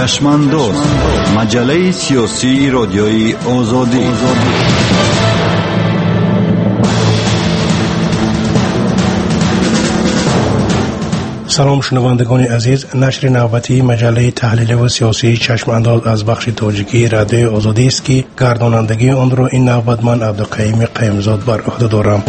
چشمانداز، مجله سیاسی رادیوی آزادی. سلام شنوندگان عزیز، نشر نوبتی مجله تحلیل و سیاسی چشمانداز از بخش تاجیکی رادیوی آزادی است که گردانندگی آن را این نوبت من عبدالقیوم قیمزاد بر عهده دارم.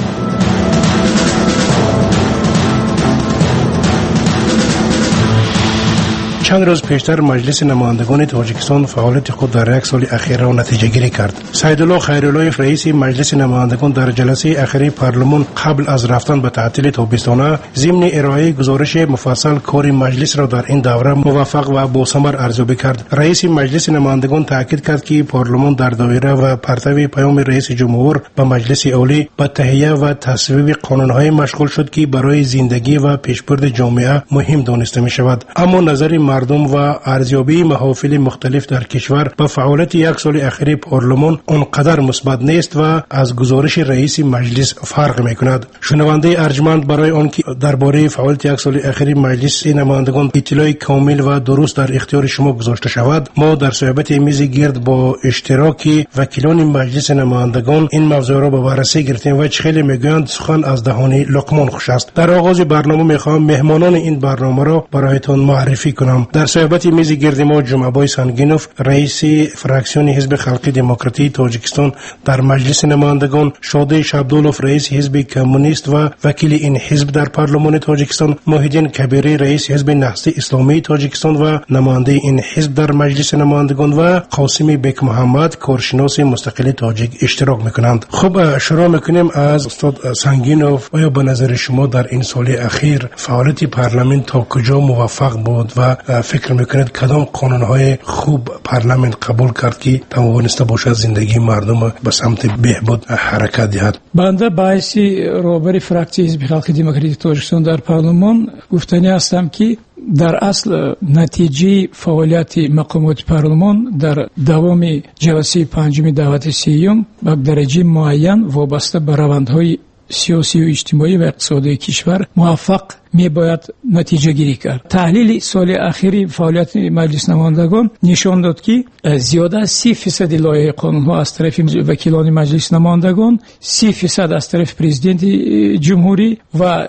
چند روز پیشتر مجلس نمایندگان تاجیکستان فعالیت خود در یک سال اخیر را نتیجه گیری کرد. سیدالله خیراللهیف رئیس مجلس نمایندگان در جلسه اخیری پارلمان قبل از رفتن به تعطیل تابستانه ضمن ارائه گزارش مفصل کار مجلس را در این دوره موفق و با ثمر ارزیابی کرد. رئیس مجلس نمایندگان تاکید کرد که پارلمان در دایره و پرتو پیام رئیس جمهور به مجلس عالی به تهیه و تصویب قانون‌های مشغول شد که برای زندگی و پیشبرد جامعه مهم دانسته می‌شود. اما نظر مردم و ارزیابی محافل مختلف در کشور به فعالیت یک سال اخیر پارلمان اونقدر مثبت نیست و از گزارش رئیس مجلس فرق میکند. شنونده ارجمند، برای آنکه درباره فعالیت یک سال اخیر مجلس نمایندگان اطلاع کامل و درست در اختیار شما گذاشته شود، ما در صحبت میز گرد با اشتراک وکیلان مجلس نمایندگان این موضوع را به بررسی گرفتیم و خیلی میگویند سخن از دهان لقمان خوش است. در آغاز برنامه میخواهم مهمانان این برنامه را برایتان معرفی کنم. در صحبت میز گرد ما جمعه‌بای سنگینوف، رئیس فراکسیون حزب خلقی دموکراتی تاجیکستان در مجلس نمایندگان، شادی شابدولوف رئیس حزب کمونیست و وکیل این حزب در پارلمان تاجیکستان، محیدین کبیری رئیس حزب نهضت اسلامی تاجیکستان و نماینده این حزب در مجلس نمایندگان و قاسم بیک محمد کارشناس مستقل تاجیک اشتراک میکنند. خب شروع میکنیم از استاد سنگینوف. آیا به نظر شما در این سال اخیر فعالیت پارلمان تا کجا موفق بود و فکر میکنید کدام قانونهای خوب پارلمان قبول کرد که توانسته باشد زندگی مردم به سمت بهبود حرکت دهد؟ بنده باعثی رهبر فراکسیون حزب خلقی دموکراتی تاجیکستان در پارلمان گفتنی هستم که در اصل نتیجه فعالیت مقامات پارلمان در دوام جلسه پنجم دعوت سیوم به درجه معین وابسته به روندهای سیاسی و اجتماعی و اقتصادی کشور موفق می باید نتیجه گیری کرد. تحلیل سال اخیری فعالیت مجلس نمایندگان نشان داد که زیاده از 30% لایحه قانون ها از طرف وکیلان مجلس نمایندگان، 30% از طرف پرزیدنت جمهوری و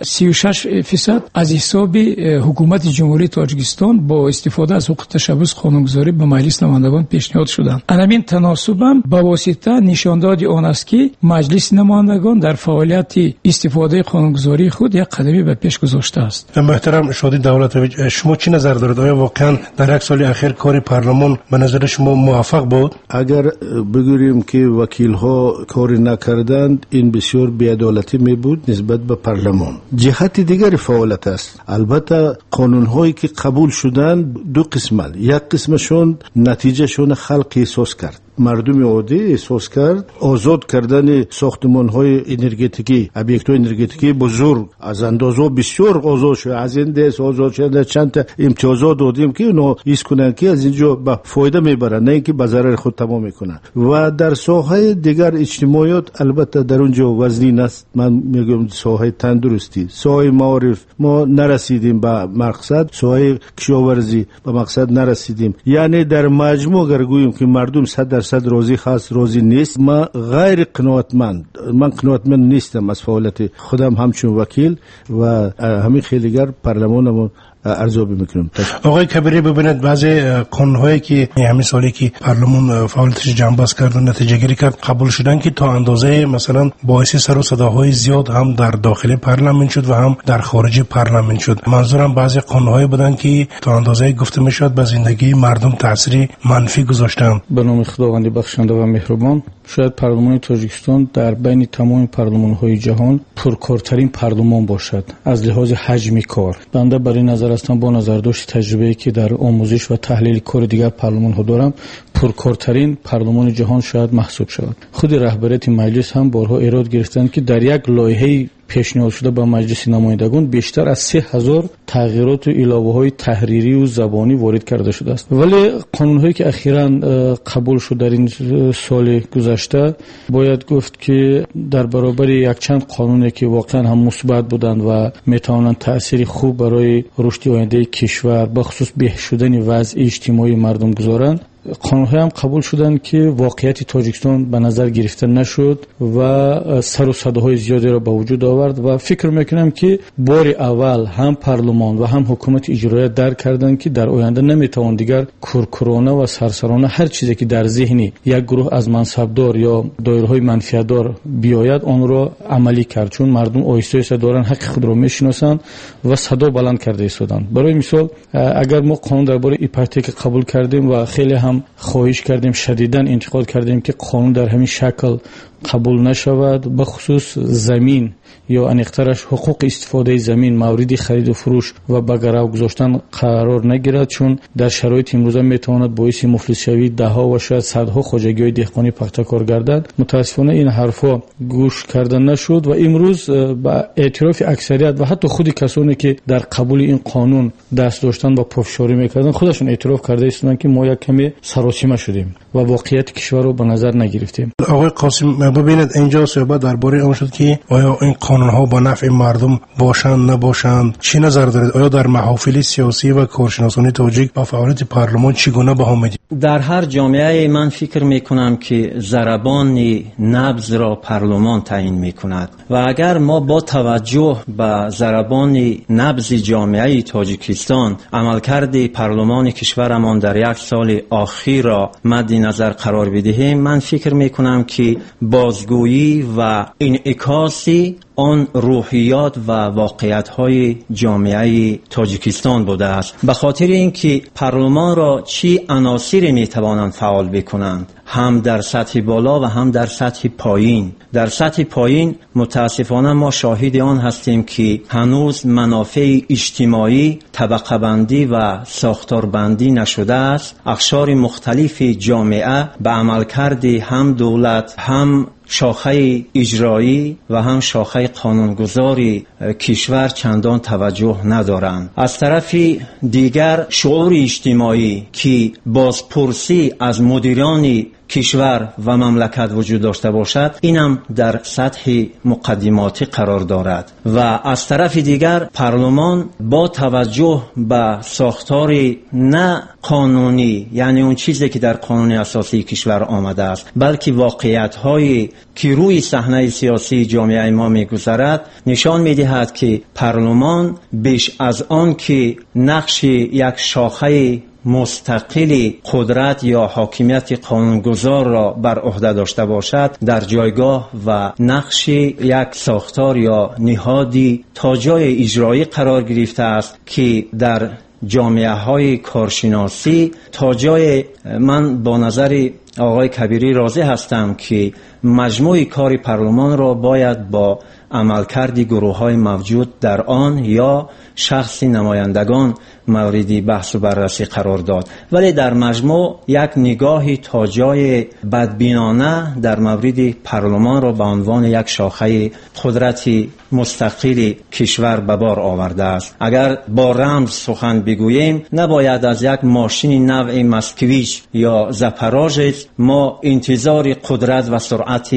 36% از حساب حکومت جمهوری تاجیکستان با استفاده از حقوق تشبث قانونگذاری به مجلس نمایندگان پیشنهاد شدند. همین تناسب به واسطه نشان داد آن است که مجلس نمایندگان در فعالیت استفاده قانونگذاری خود یک قدمی به پیش گذاشته است. محترم شادی دولتویچ، شما چی نظر دارید؟ آیا واقعا در یک سال اخیر کار پارلمان به نظر شما موفق بود؟ اگر بگوییم که وکیل ها کار نکردند، این بسیار بی‌عدالتی می بود نسبت به پارلمان. جهت دیگر فعالیت است. البته قانون هایی که قبول شدند دو قسمه، یک قسمشون نتیجه شون خلق احساس کرد، مردم عادی احساس کرد، آزاد کردن ساختمان های انرژتیکی، ابیکت های انرژتیکی بزرگ از اندازه بسیار آزاد شد، از این دست آزاد شد، چند تا امتیازات دادیم که اونا ایست کنن که از اینجا به فایده میبرن، نه اینکه به ضرر خود تمام میکنن. و در ساحه دیگر اجتماعیات البته در اونجا وزنی است. من میگم ساحه تندرستی، ساحه معارف ما نرسیدیم به مقصد، ساحه کشاورزی به مقصد نرسیدیم. یعنی در مجموع اگر گوییم که مردم 100% راضی هست راضی نیست، من غیر قناعتمند نیستم از فعالیت خودم همچون وکیل و همین خیلیگر پارلمانمون ارزیابی میکنم. آقای کبیری، ببینید بعضی قانون‌هایی که همین سالی که پارلمان فعالیتش جنبش کرد و نتیجه گیری کرد قبول شدن که تا اندازه مثلا باعث سر و صداهای زیاد هم در داخل پارلمان شد و هم در خارج پارلمان شد. منظورم بعضی قانون‌هایی بودن که تا اندازه گفته میشد به زندگی مردم تاثیر منفی گذاشتن. به نام خداوند بخشنده و مهربان، شاید پارلمان تاجیکستان در بین تمام پارلمان‌های جهان پرکارترین پارلمان باشد از لحاظ حجم کار. بنده برای نظر هستم با نظرداشت تجربه‌ای که در آموزش و تحلیل کار دیگر پارلمان‌ها دارم، پرکارترین پارلمان جهان شاید محسوب شود. خود رهبریت مجلس هم بارها ایراد گرفتند که در یک لایحه پیشنهاد شده به مجلس نمایندگان بیشتر از 3000 تغییرات و علاوه‌های تحریری و زبانی وارد کرده شده است. ولی قانون‌هایی که اخیراً قبول شد در این سال گذشته باید گفت که در برابر یک چند قانونی که واقعاً هم مثبت بودند و میتوانند تأثیر خوب برای رشد آینده کشور به خصوص بهبود شدن وضع اجتماعی مردم گذارند، قانون‌ها هم قبول شدند که واقعیت تاجیکستان به نظر گرفته نشد و سر و صداهای زیادی را به وجود آورد و فکر میکنم که بار اول هم پارلمان و هم حکومت اجرایی درک کردند که در آینده نمیتوان دیگر کورکورانه و سرسرانه هر چیزی که در ذهنی یک گروه از منصبدار یا دایره‌های منفعت‌دار بیاید آن را عملی کرد، چون مردم آهسته آهسته دارن حق خود را میشناسند و صدا بلند کرده ایستادند. برای مثال اگر ما قانون درباره ایپاتیک قبول کردیم و خیلی هم خواهش کردیم، شدیداً انتقاد کردیم که قانون در همین شکل قبول نشود، به خصوص زمین یا انیقترش حقوق استفاده زمین مورد خرید و فروش و به گرو گذاشتن قرار نگیرد، چون در شرایط امروزه میتواند باعث مفلس شوی دهها و شاید صدها خواجگی‌های دهقانی پخته‌کار گردد. متاسفانه این حرفا گوش کرده نشد و امروز با اعتراف اکثریت و حتی خود کسانی که در قبول این قانون دست داشتن و پافشاری میکردن خودشون اعتراف کرده هستند که ما یک کمی سراسیمه شدیم و واقعیت کشور رو به نظر نگرفتیم. آقای قاسم ببینید اینجا صحبت درباره اون شد که آیا این قانون ها با نفع مردم باشند نباشند، چی نظر دارید؟ آیا در محافل سیاسی و کارشناسان تاجیک با فعالیت پارلمان چگونه بها میدید؟ در هر جامعه من فکر میکنم که ضربان نبض را پارلمان تعیین میکند و اگر ما با توجه به ضربان نبض جامعه تاجیکستان عملکرد پارلمان کشورمان در یک سال اخیر را مد نظر قرار بدهیم، من فکر میکنم که بازگویی و انعکاسی آن روحیات و واقعیت‌های جامعه تاجیکستان بوده است. به خاطر اینکه پارلمان را چی عناصری میتوانند فعال بکنند، هم در سطح بالا و هم در سطح پایین. در سطح پایین متاسفانه ما شاهد آن هستیم که هنوز منافع اجتماعی طبقه بندی و ساختار بندی نشده است. اقشار مختلف جامعه به عملکرد هم دولت، هم شاخه اجرایی و هم شاخه قانونگذاری کشور چندان توجه ندارند. از طرف دیگر شعور اجتماعی که بازپرسی از مدیران کشور و مملکت وجود داشته باشد، اینم در سطح مقدماتی قرار دارد و از طرف دیگر پارلمان با توجه به ساختار نه قانونی، یعنی اون چیزی که در قانون اساسی کشور آمده است، بلکه واقعیت‌هایی که روی صحنه سیاسی جامعه ما می‌گذرد، نشان می‌دهد که پارلمان بیش از آن که نقش یک شاخه مستقل قدرت یا حاکمیت قانونگذار را بر عهده داشته باشد، در جایگاه و نقش یک ساختار یا نهادی تا جای اجرایی قرار گرفته است که در جامعه های کارشناسی تا جای من با نظر آقای کبیری راضی هستم که مجموع کار پارلمان را باید با عملکرد گروه های موجود در آن یا شخصی نمایندگان مورد بحث و بررسی قرار داد، ولی در مجموع یک نگاهی تا جای بدبینانه در مورد پارلمان را به عنوان یک شاخه قدرت مستقل کشور به بار آورده است. اگر با رمز سخن بگوییم، نباید از یک ماشین نوع مسکویچ یا زپاراژ ما انتظار قدرت و سرعت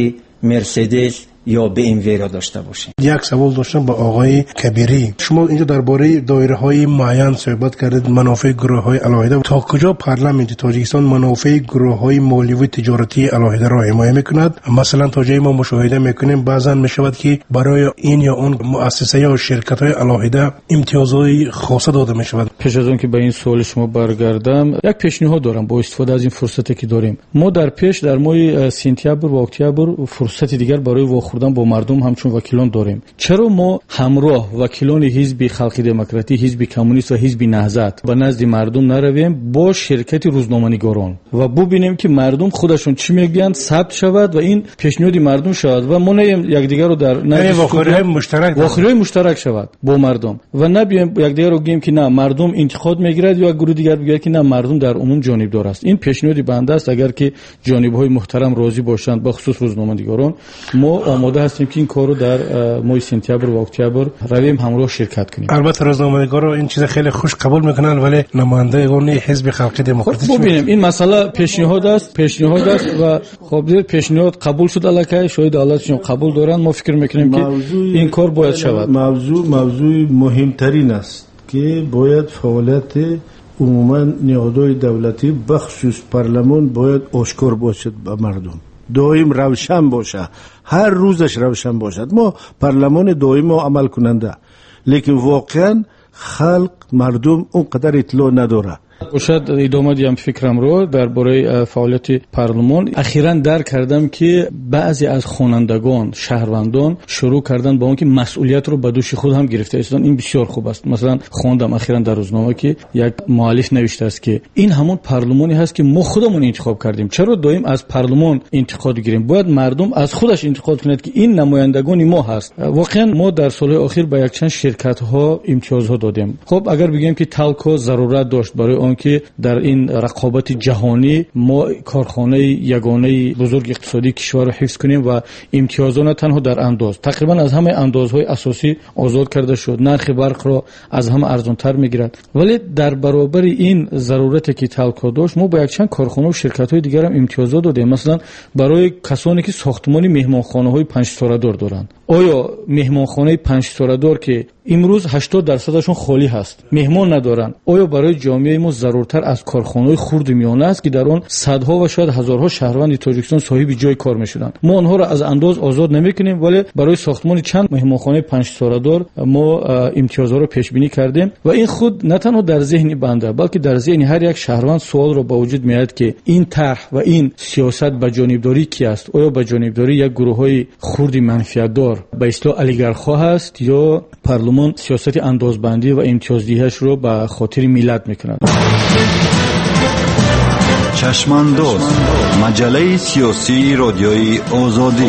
مرسدس یا به این ویرا داشته باشیم. یک سوال داشتم با آقای کبیری. شما اینجا درباره دایره‌های معین صحبت کردید، منافع گروه‌های علاهده. تا کجا پارلمان تاجیکستان منافع گروه‌های مالی و تجارتی علاهده را حمایت می‌کند؟ مثلا تا جایی ما مشاهده می‌کنیم بعضا می‌شود که برای این یا اون مؤسسه یا شرکت‌های علاهده امتیازهای خاصه داده می‌شود. پیش از آن که به این سوال شما برگردم، یک پیشنهاد دارم با استفاده از این فرصتی که داریم. ما در پیش در ماه سپتامبر و اکتبر فرصت دیگر برای با مردم همچون وکیلان داریم. چرا ما همراه وکیلان حزب خلق دموکراتی، حزب کمونیست و حزب نهضت به نزد مردم نرویم با شرکت روزنامه‌نگاران و ببینیم که مردم خودشون چی میگن، ثبت شود و این پیشنهاد مردم شود و ما نیم یکدیگر رو در واخری مشترک شود با مردم و نبیم یکدیگر رو بگیم که نه مردم انتقاد میگیرد یا گروه دیگر بگه که نه مردم در عموم جانبدار است. این پیشنهاد بنده است. اگر که جانبهای محترم راضی باشند به خصوص روزنامه‌نگاران، ما آماده هستیم که این کارو در ماه سپتامبر و اکتبر رویم همراه شرکت کنیم. البته روزنامه‌نگارا این چیز خیلی خوش قبول میکنن، ولی نمایندگان حزب خلق دموکراتیک خب ببینیم این مسئله پیشنهاد است و خب پیشنهاد قبول شد الکی شاید حالتشون قبول دارن. ما فکر میکنیم که این کار باید شود. موضوع مهمترین است که باید فعالیت عموما نهادهای دولتی بخصوص پارلمان باید آشکار باشد به مردم، دائم روشن باشه، هر روزش روشن باشد. ما پارلمان دائم و عمل کننده، لیکن واقعا خلق مردم اونقدر اطلاع نداره. شاید ادامه دیم فکرم رو درباره فعالیت پارلمان. اخیراً درک کردم که بعضی از خوانندگان شهروندان شروع کردن با اون که مسئولیت رو به دوش خود هم گرفته هستند. این بسیار خوب است. مثلا خواندم اخیراً در روزنامه که یک مؤلف نوشته است که این همون پارلمانی هست که ما خودمون انتخاب کردیم، چرا دائم از پارلمان انتقاد گیریم؟ باید مردم از خودش انتقاد کنند که این نمایندگان ما هست. واقعاً ما در سالهای اخیر به یک چند شرکت ها امتیازها دادیم. خب اگر بگیم که تالکو ضرورت داشت برای که در این رقابت جهانی ما کارخانه یگانه بزرگ اقتصادی کشور رو حفظ کنیم و امتیازات نه تنها در انداز، تقریبا از همه اندازهای اساسی آزاد کرده شد، نرخ برق را از همه ارزانتر میگیرد. ولی در برابر این ضرورتی که تالکو داشت ما با یک چند کارخانه و شرکت‌های دیگر هم امتیازات دادیم. مثلا برای کسانی که ساختمان مهمانخانه‌های 5 ستاره دارند، آیا مهمانخانه 5 ستاره دار که امروز 80% خالی هست، مهمان ندارن، آیا برای جامعه ما ضرورتر از کارخانه‌های خرد میانه است که در آن صدها و شاید هزارها شهروند تاجیکستان صاحب جای کار میشدن؟ ما آنها را از انداز آزاد نمیکنیم، ولی برای ساختمان چند مهمانخانه 5 ستاره دار ما امتیازها را پیش بینی کردیم و این خود نه تنها در ذهن بنده بلکه در ذهن هر یک شهروند سوال را با وجود میاد که این طرح و این سیاست به جانبداری کی است؟ آیا به جانبداری یک گروه‌های خرد منفعت دار به اصطلاح اولیگارخا است یا پارلمان سیاست اندازبندی و امتیازدهیش رو به خاطر ملت میکند؟ چشمانداز، مجله سیاسی رادیوی آزادی.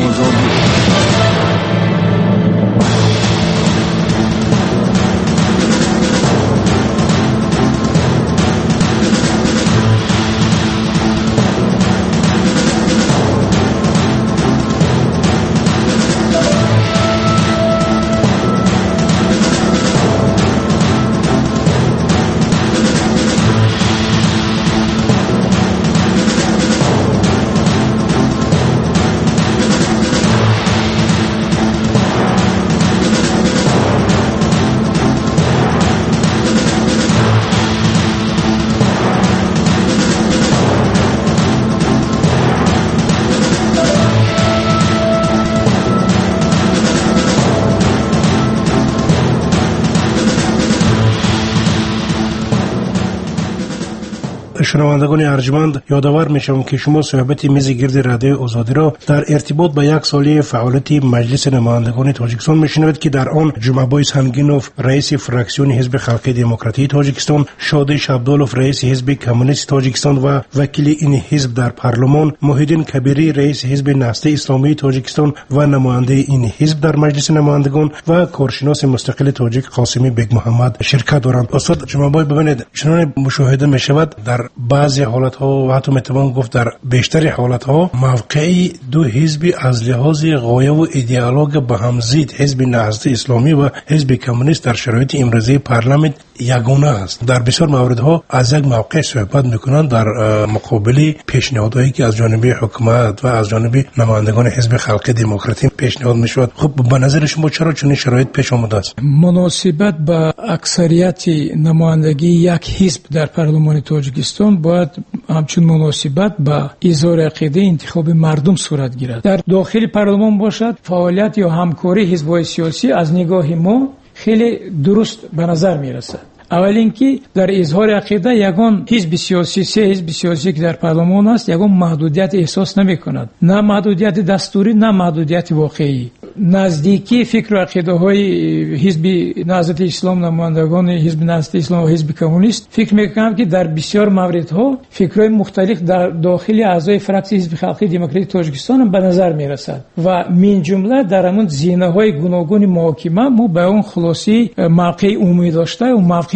شنوندگان ارجمند، یادآور میشم که شما صحبت میز گرد رادیو آزادی را در ارتباط با یک سالی فعالیت مجلس نمایندگان تاجیکستان میشنوید که در آن جمعه‌بای سنگینوف رئیس فراکسیون حزب خلق دموکراتیک تاجیکستان، شادی عبدالوف رئیس حزب کمونیست تاجیکستان و وکیل این حزب در پارلمان، محیدین کبیری رئیس حزب نهضت اسلامی تاجیکستان و نماینده این حزب در مجلس نمایندگان و کارشناس مستقل تاجیک قاسمی بیگ محمد شرکت دارند. استاد جمعه‌بای ببینید چنان مشاهده میشود در بعضی حالت‌ها و حتی میتوان گفت در بیشتر حالت‌ها موقعی دو حزب از لحاظ غایه و ایدئولوژی به هم ضد، حزب نهضت اسلامی و حزب کمونیست در شرایط امروزی پارلمان یگانه است. در بسیار مواردها از یک موقع صحبت میکنند در مقابل پیشنهادهایی که از جانب حکومت و از جانب نمایندگان حزب خلق دموکراتیک پیشنهاد میشود. خب به نظر شما چرا چنین شرایط پیش آمده است؟ مناسبت با اکثریت نمایندگی یک حزب در پارلمان تاجیکستان باید همچون مناسبت با اظهار عقیده انتخاب مردم صورت گیرد. در داخل پارلمان باشد فعالیت یا همکاری حزب‌های سیاسی از نگاه ما خیلی درست به نظر میرسد. اول اینکه در اظهار عقیده یگان حزب سیاسی، سه حزب سیاسی که در پارلمان است یگان محدودیت احساس نمی کند، نه محدودیت دستوری نه محدودیت واقعی. نزدیکی فکر و عقیده های حزب نهضت اسلام، نمایندگان حزب نهضت اسلام و حزب کمونیست فکر میکنم که در بسیار موردها فکرهای مختلف در داخل اعضای فراکسیون حزب خلق دموکراتیک تاجیکستان به نظر میرسد و من جمله در همون زینه‌های گوناگون محاکمه ما به اون خلاصی موقع عمومی داشته و موقع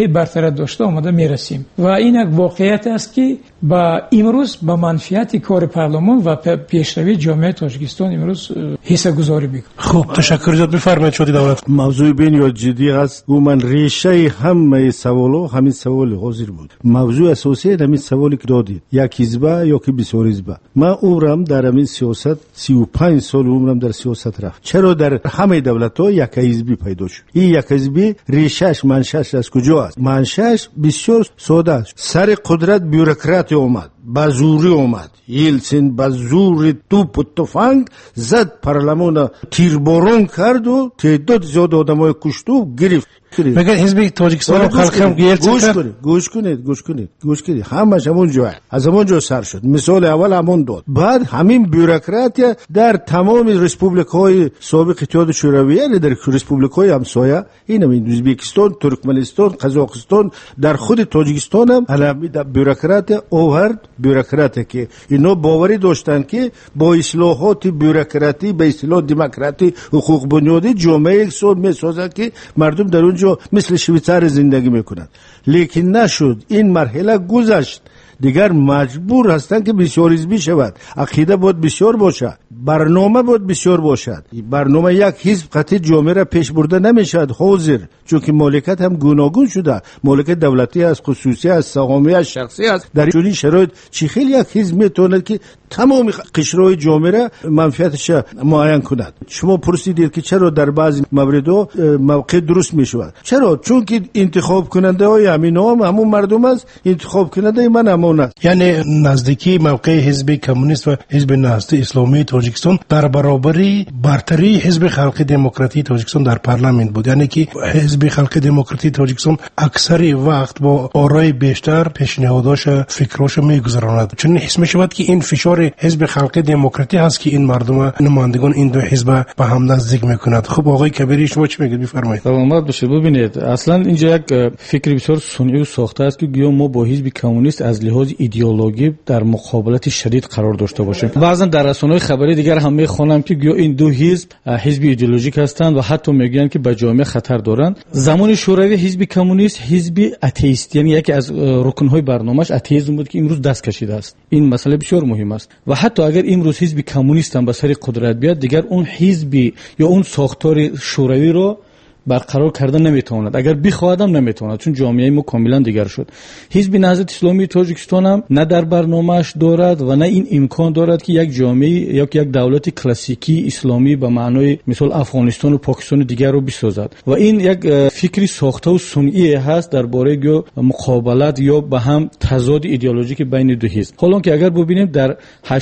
موقع برتر داشته آمده میرسیم و این یک واقعیت است که با امروز با منفعت کار پارلمان و پیشروی جامعه تاجیکستان امروز حصه گذاری میکنه. خوب تشکر زیاد. بفرمایید شدی دولت. موضوع بین جدی است و من ریشه همه سوالو همین سوال حاضر بود. موضوع اساسی همین سوالی که دادید یک حزب یا که بسیار حزب. من عمرم در همین سیاست 35 سال عمرم در سیاست رفت. چرا در همه دولت‌ها یک حزبی پیدا شد؟ این یک حزبی ریشه‌اش منشأش از کجا است؟ منشأش بسیار ساده است. سر قدرت بیوروکرات اومد، بازوری اومد، یلسین بازور توپ و تفنگ زد، پارلمان تیربارون کرد و تعداد زیاد آدمای کشت و گرفت. مگر حزب تاجیکستان خلقم گوش کنید همش همون جا از همون جا سر شد. مثال اول همون داد. بعد همین بیوروکرات در تمام ریسپوبلیک‌های سابق اتحاد شوروی، یعنی در ریسپوبلیک‌های همسایه، این همین ازبکستان، ترکمنستان، قزاقستان، در خود تاجیکستان هم علمی بیوروکرات آورد. بیوروکراتی که اینا باوری داشتن که با اصلاحات بیوروکراتی به اصلاح دموکراتی حقوق بنیادی جامعه اقتصاد میسازه که مردم در اونجا مثل شویچار زندگی میکنند. لیکن نشد. این مرحله گذشت. دیگر مجبور هستند که بسیار حزبی شود. عقیده باید بسیار باشد، برنامه باید بسیار باشد. برنامه یک حزب قطعی جامعه را پیش برده نمیشد حاضر، چون که مالکیت هم گوناگون شده. مالکیت دولتی است، خصوصی است، سهامی است، شخصی است. در این شرایط چی خیلی یک حزب میتونه که تمام قشرهای جامعه را منفعتش معین کند. شما پرسیدید که چرا در بعضی موردها موقع درست میشود؟ چرا؟ چون که انتخاب کننده های همون مردم است. انتخاب کننده من همون است. یعنی نزدیکی موقع حزب کمونیست و حزب نهضت اسلامی تاجیکستان در برابری برتری حزب خلق دموکراتی تاجیکستان در پارلمان بود. یعنی که حزب خلق دموکراتی تاجیکستان اکثر وقت با آرای بیشتر پیشنهاداش فکراش میگذراند. چون حس میشود که این فشار حزب خلق دموکراتی هست که این مردم نمایندگان این دو حزب به هم نزدیک میکند. خب آقای کبیری شما چی میگید؟ بفرمایید. سلامت باشید. ببینید اصلا اینجا یک فکر بسیار صنعی و ساخته است که گویا ما با حزب کمونیست از لحاظ ایدئولوژی در مقابلت شدید قرار داشته باشیم. بعضا در رسانه‌های خبری دیگر هم میخوانم که گویا این دو حزب ایدئولوژیک هستند و حتی میگن که به جامعه خطر دارند. زمان شوروی حزب کمونیست حزب آتئیست، یعنی یکی از رکن‌های برنامه‌اش آتئیسم بود که امروز دست کشیده است. این مسئله بسیار مهم است و حتی اگر امروز حزب کمونیست هم به سر قدرت بیاد، دیگر اون حزبی یا اون ساختار شوروی رو برقرار کردن نمیتواند. اگر بخواهد هم نمیتواند، چون جامعه ما کاملا دیگر شد. حزب نهضت اسلامی تاجیکستان هم نه در برنامه‌اش دارد و نه این امکان دارد که یک جامعه یا یک دولت کلاسیکی اسلامی به معنای مثل افغانستان و پاکستان دیگر رو بسازد و این یک فکری ساخته و صنعی هست درباره مقابلت یا به هم تضاد ایدئولوژیک بین دو حزب. حالا که اگر ببینیم در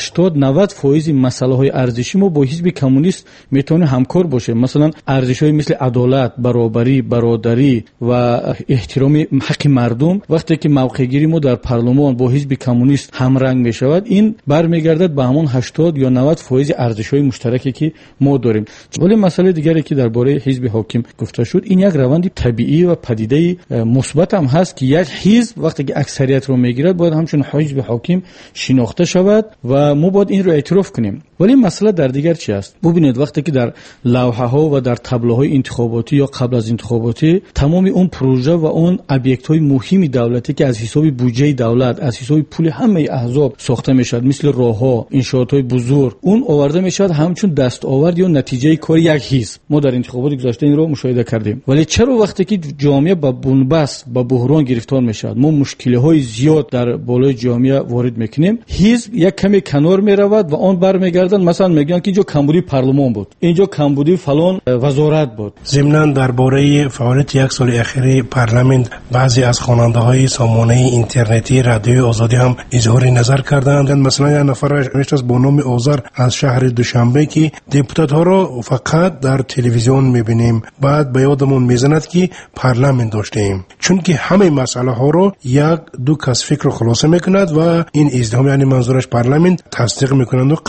80-90% مسائل ارزشی ما با حزب کمونیست میتونه همکار باشه. مثلا ارزش‌های مثل عدالت، برابری، برادری و احترام حق مردم، وقتی که موقع گیری ما در پارلمان با حزب کمونیست همرنگ می شود، این برمیگردد به همون 80 یا 90% ارزش‌های مشترکی که ما داریم. ولی مسئله دیگری که درباره حزب حاکم گفته شد، این یک روند طبیعی و پدیده مثبت هم هست که یک حزب وقتی که اکثریت رو میگیرد باید همچون حزب حاکم شناخته شود و ما باید این رو اعتراف کنیم. ولی مسئله در دیگر چی است؟ ببینید وقتی که در لوحه ها و در تابلوهای انتخاباتی یا قبل از انتخاباتی تمام اون پروژه و اون ابجکت های مهمی دولتی که از حساب بودجه دولت، از حساب پول همه احزاب ساخته میشد، مثل راهها، انشاءات های بزرگ، اون آورده میشد همچون دستاورد یا نتیجه کار یک حزب. ما در انتخابات گذشته این رو مشاهده کردیم. ولی چرا وقتی که جامعه با بنبست، با بحران گرفتار میشد، ما مشکل های زیاد در بالای جامعه وارد میکنیم، حزب یک کمی کنار میرود و اون برمیگردن مثلا میگن که اینجا کمبودی پارلمان بود، اینجا کمبودی فلان وزارت بود. ضمناً درباره فعالیت یک سال اخیر پارلمان بعضی از خواننده‌های سامانه اینترنتی رادیو آزادی هم اظهار نظر کردند. مثلا یک نفر از با نام آذر از شهر دوشنبه که دپوتات ها را فقط در تلویزیون میبینیم، بعد به یادمون میزند که پارلمان داشتیم، چون که همه مسئله ها رو یک دو کس فکر خلاصه میکند و این ازدحام، یعنی منظورش پارلمان، تصدیق میکنند و قرصک میزنند.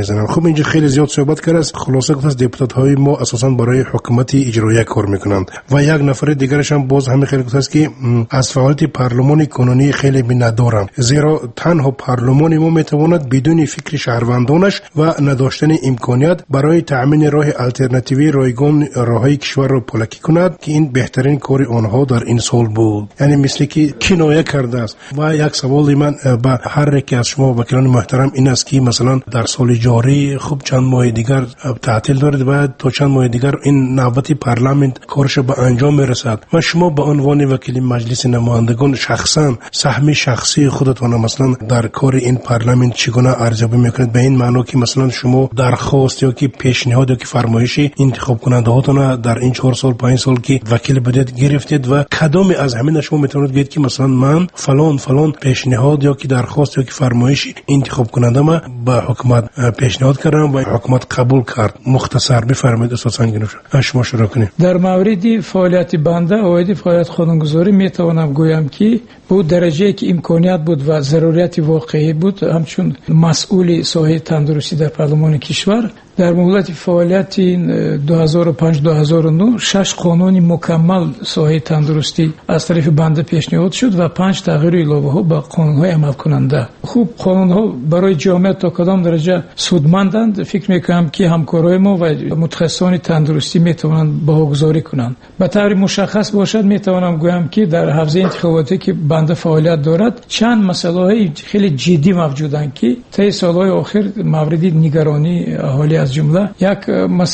میزنن. خب اینجا خیلی زیاد صحبت کرد، خلاصه گفت از دپوتات های ما اساسا برای حکومت اجرایی کار میکنند و یک نفر دیگرش هم باز همین خیلی گفت است که از فعالیت پارلمان کنونی خیلی ندارم، زیرا تنها پارلمان ما میتواند بدون فکر شهروندانش و نداشتن امکانیت برای تامین راه الटरनेटिव्ی رایگان راههای کشور را پلکی کند که این بهترین کار آنها در این سال بود. یعنی مثل که کنایه کرده است. و یک سوال من به هر یک از شما وکیلان محترم این است که مثلا در سال جاری خب چند ماه دیگر تعطیل دارد و تا چند ماه دیگر این نوبت پارلمان کارش به انجام میرسد و شما به عنوان وکیل مجلس نمایندگان شخصا سهم شخصی خودتان مثلا در کار این پارلمان چگونه ارزیابی میکنید؟ به این معنی که مثلا شما درخواست یا که پیشنهاد یا که فرمایشی انتخاب کننده هاتون در این 4 سال 5 سال که وکیل بودید گرفتید و کدام از همین شما میتونید بگید که مثلا من فلان پیشنهاد یا که درخواست یا که فرمایشی انتخاب کننده ما به حکومت پیشنهاد کردم و حکومت قبول کرد؟ مختصر بفرمایید استاد سنگینوش شما شروع کنید. در مورد فعالیت بنده اوید فعالیت قانونگذاری میتوانم گویم که به درجه که امکانیت بود و ضرورت واقعی بود، همچون مسئول ساحه تندرستی در پارلمان کشور در مهلت فعالیت 2005-2009 6 قانون مکمل ساحه تندرستی از طرف بنده پیشنهاد شد و 5 تغییر اضافه ها به قانون های عمل کننده. خوب قانون ها برای جامعه تا کدام درجه سودمندند فکر میکنم که همکارای ما و متخصصان تندرستی میتوانند باگذاری کنند. به طور مشخص باشد میتوانم گویم که در حوزه انتخاباتی که بنده فعالیت دارد چند مسائل خیلی جدی موجودند که طی سالهای آخر مورد نگرانی اهالی از جمله یک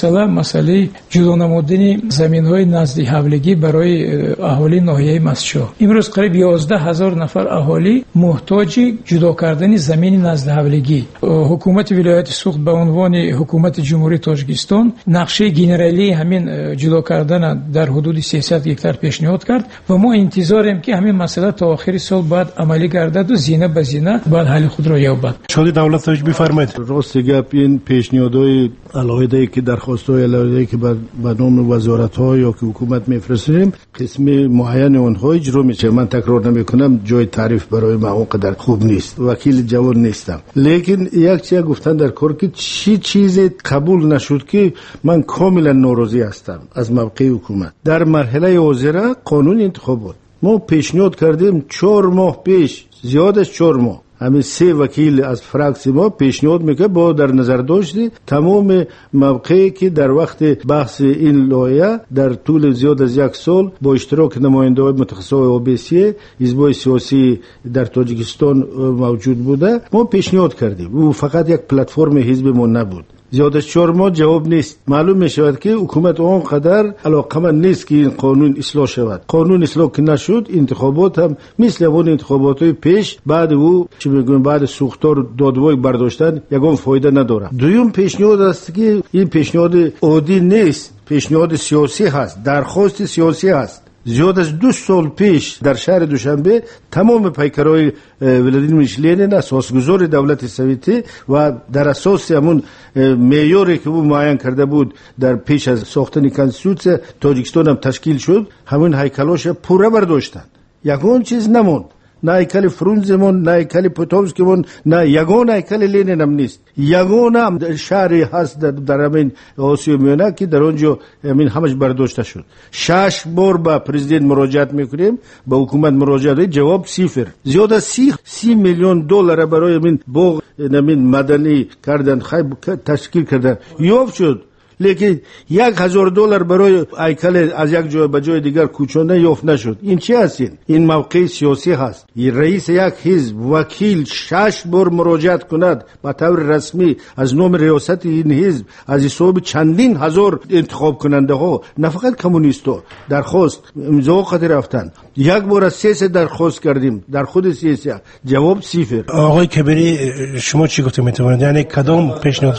مسئله جدا نمودن زمین‌های نزد حولگی برای اهالی ناحیه مسجد. امروز قریب 11,000 نفر اهالی محتاج جدا کردن زمین نزد حولگی. حکومت ولایت سوخت به عنوان حکومت جمهوری تاجیکستان نقشه گنرالی همین جدا کردن در حدود 300 هکتار پیشنهاد کرد و ما انتظاریم که همین مسئله تا آخر سال بعد عملی گردد و زینه به زینه بعد حل خود را یابد. شاید دولت بفرمایید. راست گپ این پیشنهادهای علاوه که درخواست‌های علاوه که به نام وزارت‌ها یا که حکومت می‌فرستیم قسم معین اونها اجرا میشه. من تکرار نمی‌کنم، جای تعریف برای من اونقدر خوب نیست، وکیل جوان نیستم، لیکن یک چیز گفتن در کار که چیزی قبول نشد که من کاملا ناراضی هستم از موقع حکومت. در مرحله حاضره قانون انتخابات ما پیشنهاد کردیم 4 ماه پیش، زیادش 4 ماه. همین 3 وکیل از فراکسی ما پیشنهاد میکنه با در نظر داشتی تمام موقعی که در وقت بحث این لایحه در طول زیاد از 1 سال با اشتراک نماینده‌های متخصص OBC حزب‌های سیاسی در تاجیکستان موجود بوده، ما پیشنهاد کردیم. او فقط یک پلتفرم حزب ما نبود. زیادش 4 ماه جواب نیست. معلوم می شود که حکومت آنقدر علاقمند نیست که این قانون اصلاح شود. قانون اصلاح که نشد، انتخابات هم مثل اون انتخابات‌های پیش بعد او چه میگن بعد سوختار دادوای برداشتن یگان فایده نداره. دوم پیشنهاد است که این پیشنهاد عادی نیست، پیشنهاد سیاسی هست، درخواست سیاسی هست. زیاد از 2 سال پیش در شهر دوشنبه تمام پیکرهای ولادیمیر لنین اساسگزار دولت سوویتی و در اساس همون معیاری که او معین کرده بود در پیش از ساختن کنستیتوسیون تاجیکستان هم تشکیل شد، همون هیکلاش پوره برداشتن. یگان چیز نموند، نه هیکل فرونزمون، نه هیکل پوتوفسکیمون، نه یگان هیکل لنین هم نیست. یگان هم شهری هست در همین آسیا میانه که در اونجا همین همش برداشته شد. 6 بار با پرزیدنت مراجعت میکنیم، با حکومت مراجعت، جواب 0. زیاد از 30 میلیون دلار برای همین باغ همین مدنی کردن، تشکیل کردن یافت شد، لیکن 1,000 دلار برای هیکل از یک جای به جای دیگر کوچانده یافت نشد. این چی هست؟ این موقع سیاسی هست. رئیس یک حزب وکیل 6 بار مراجعت کند به طور رسمی از نام ریاست این حزب از حساب چندین هزار انتخاب کننده ها، نه فقط کمونیستا، درخواست امضا قدر رفتن. 1 بار از 3 درخواست کردیم در خود سیاسی، جواب 0. آقای کبیری شما چی گفته میتونید؟ یعنی کدام پیشنهاد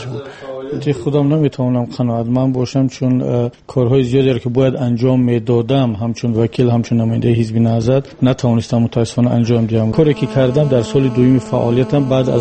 خودم نمیتونم قناعتمند باشم، چون کارهای زیادی که باید انجام میدادم همچون وکیل همچون نماینده حزب نهضت نتوانستم متاسفانه انجام دهم. کاری که کردم در سال دوم فعالیتم بعد از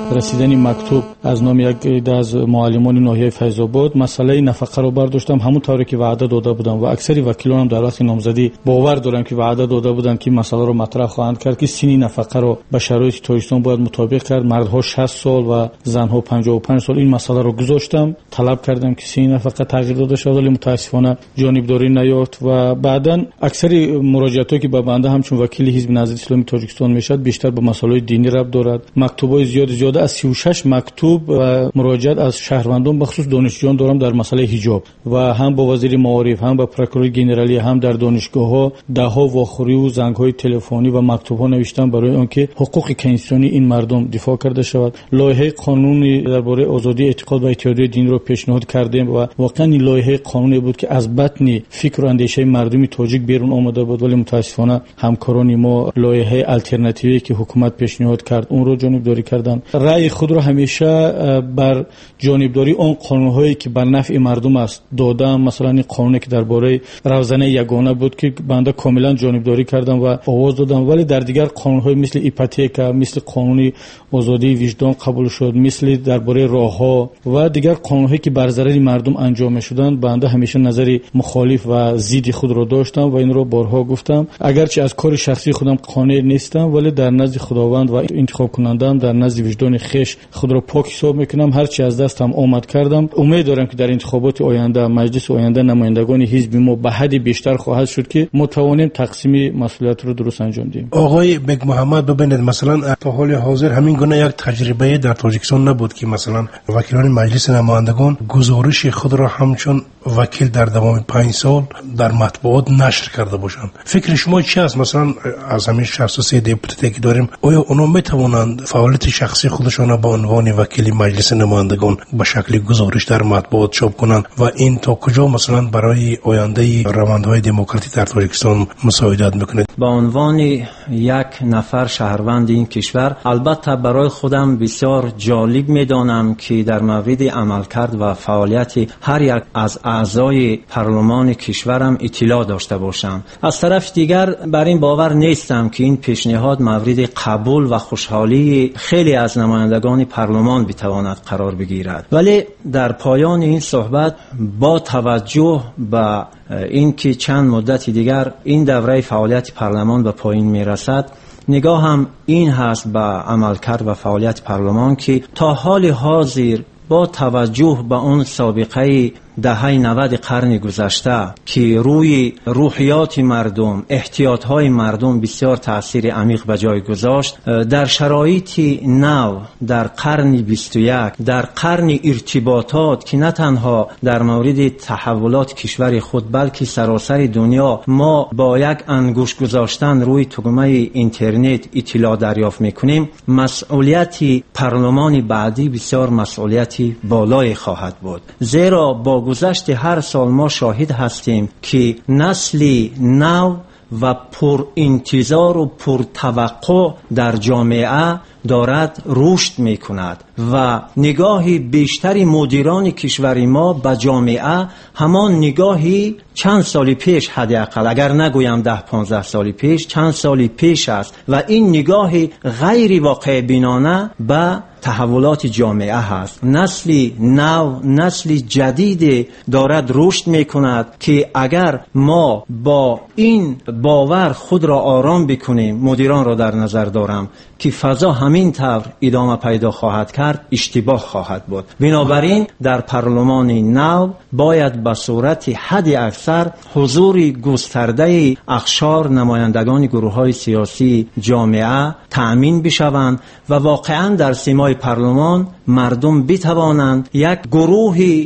رسیدن مکتوب از نام یک از معلمان ناحیه فیض‌آباد مسئله نفقه رو برداشتم، همون طوری که وعده داده بودم و اکثر وکیلان هم در وقت نامزدی باور دارن که وعده داده بودن که مسئله رو مطرح خواهند کرد که سنی نفقه رو به شرایط تاجیکستان باید مطابق کرد. مردها 60 سال و زنها 55 سال. این مسئله رو گذاشتم، طلب کردم که سنی نفقه تغییر داده شود، ولی متاسفانه جانبداری نیافت و بعداً اکثر مراجعاتی که به بنده همچون وکیل حزب نهضت اسلامی تاجیکستان میشد بیشتر به مسائل دینی ربط دارد. مکتوبای زیاد از 36 مکتوب و مراجعات از شهروندان به خصوص دانشجویان دارم در مسئله حجاب و هم با وزیر معارف، هم با پروکورور ژنرالی، هم در دانشگاه‌ها ده‌ها واخوری و زنگ‌های تلفنی و مکتوب‌ها نوشتم برای آنکه حقوق کنستیتوشنی این مردم دفاع کرده شود. لایحه قانونی درباره آزادی اعتقاد و اتحادیه دینی رو پیشنهاد کردیم و واقعا این لایحه قانونی بود که از بطن فکر و اندیشه مردمی تاجیک بیرون آمده بود، ولی متاسفانه همکاران ما لایحه آلترناتیوی که حکومت پیشنهاد کرد اون رو جانبداری کردن. رأی خود رو همیشه بر جانبداری اون قانون‌هایی که بر نفع مردم است دادم. مثلا این قانونی که درباره روزنه یگانه بود که بنده کاملا جانبداری کردم و آواز دادم، ولی در دیگر قانون‌های مثل ایپاتیک، مثل قانون آزادی وجدان قبول شد، مثل درباره راه‌ها و دیگر قانون‌هایی که بر ضرر مردم انجام شدند بنده همیشه نظر مخالف و ضد خود رو داشتم و این رو بارها گفتم. اگرچه از کار شخصی خودم قانع نیستم، ولی در نزد خداوند و انتخاب کننده‌ام در نزد وجدان خویش خود رو پاک حساب میکنم. هر چی از دستم آمد کردم. امید دارم که در انتخابات آینده مجلس آینده نمایندگان حزب ما به حد بیشتر خواهد شد که متوانیم تقسیم مسئولیت رو درست انجام دهیم. آقای بگ محمد ببینید مثلا تا حال حاضر همین گونه یک تجربه در تاجیکستان نبود که مثلا وکیلان مجلس نمایندگان گزارش خود را همچون وکیل در دوام 5 سال در مطبوعات نشر کرده باشند. فکر شما چی است؟ مثلا از همین 63 دیپوتاتی که داریم آیا اونا میتوانند فعالیت شخصی خودشان به عنوان وکیل مجلس نمایندگان به شکل گزارش در مطبوعات چاپ کنند و این تا کجا مثلا برای آینده روندهای دموکراتی در تاجیکستان مساعدت میکنه؟ به عنوان یک نفر شهروند این کشور البته برای خودم بسیار جالب میدانم که در مورد عملکرد و فعالیت هر یک از اعضای پارلمان کشورم اطلاع داشته باشم. از طرف دیگر بر این باور نیستم که این پیشنهاد مورد قبول و خوشحالی خیلی از نمایندگان پارلمان بتواند قرار بگیرد. ولی در پایان این صحبت با توجه به اینکه چند مدت دیگر این دوره فعالیت پارلمان به پایان میرسد، نگاه هم این هست به عملکرد و فعالیت پارلمان که تا حال حاضر با توجه به اون سابقه دهه 90 قرن گذشته که روی روحیات مردم، احتیاطهای مردم بسیار تأثیر عمیق به جای گذاشت، در شرایط نو در قرن 21 در قرن ارتباطات که نه تنها در مورد تحولات کشور خود بلکه سراسر دنیا ما با یک انگوش گذاشتن روی تگمه اینترنت اطلاع دریافت میکنیم، مسئولیت پارلمان بعدی بسیار مسئولیت بالای خواهد بود. زیرا با گذشت هر سال ما شاهد هستیم که نسل نو و پر انتظار و پر توقع در جامعه دارد رشد می کند و نگاه بیشتری مدیران کشور ما به جامعه همان نگاهی چند سال پیش، حداقل اگر نگویم 10-15 سال پیش، چند سال پیش است و این نگاه غیر واقع بینانه به تحولات جامعه هست. نسل نو، نسل جدید دارد رشد می کند که اگر ما با این باور خود را آرام بکنیم، مدیران را در نظر دارم که فضا همین طور ادامه پیدا خواهد کرد، اشتباه خواهد بود. بنابراین در پارلمان نو باید به صورت حد اکثر حضور گسترده اقشار نمایندگان گروه‌های سیاسی جامعه تأمین بشوند و واقعاً در سیمای پارلمان مردم بتوانند یک گروه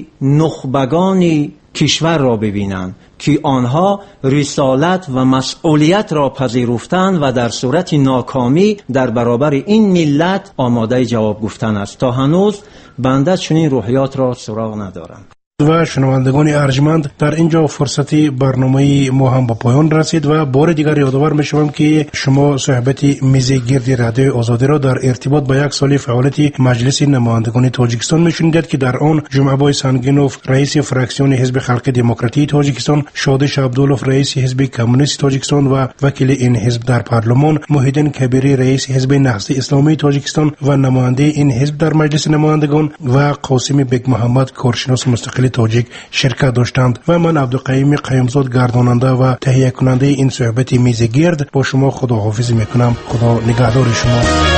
نخبگان کشور را ببینند که آنها رسالت و مسئولیت را پذیرفتند و در صورت ناکامی در برابر این ملت آماده جواب گفتن است. تا هنوز بنده چنین روحیات را سراغ ندارم. و شنوندگان ارجمند، در اینجا فرصتی برنامه ما هم به پایان رسید و بار دیگر یادآور می‌شوم که شما صحبت میز گرد رادیو آزادی را در ارتباط با یک سال فعالیت مجلس نمایندگان تاجیکستان می‌شنیدید که در آن جمعه سنگینوف رئیس فراکسیون حزب خلق دموکراتی تاجیکستان، شادش عبدالوف رئیس حزب کمونیست تاجیکستان و وکیل این حزب در پارلمان، محیدین کبیری رئیس حزب نهضت اسلامی تاجیکستان و نماینده این حزب در مجلس نمایندگان و قاسم بیگ محمد کارشناس مستقل تاجیک شرکت داشتند و من عبدالقیوم قیومزاد گرداننده و تهیه کننده این صحبت میز گرد با شما خداحافظی میکنم. خدا نگهدار شما.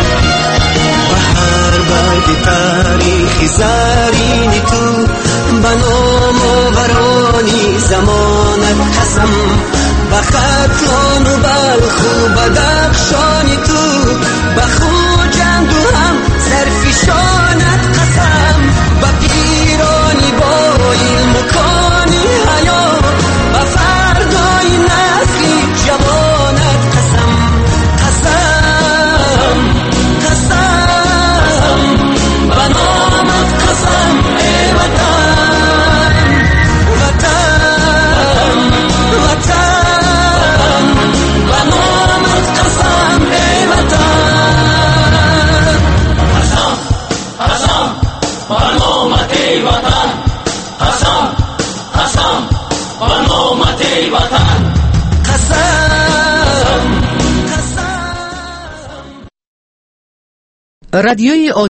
بهر برگ تاریخی زرین تو بنام و ورانی زمانت قسم بخطان و بلخو بدخشانی تو بخو جند و هم سرفشانت قسم بپیرانی با این مکانی حیات بفردای نسلی جوانت قسم قسم قسم بنامت قسم ای وطن وطن وطن بنامت قسم ای وطن قسم قسم بنامت ای وطن قسم قسم بنامت ای وطن قسم قسم. رادیوی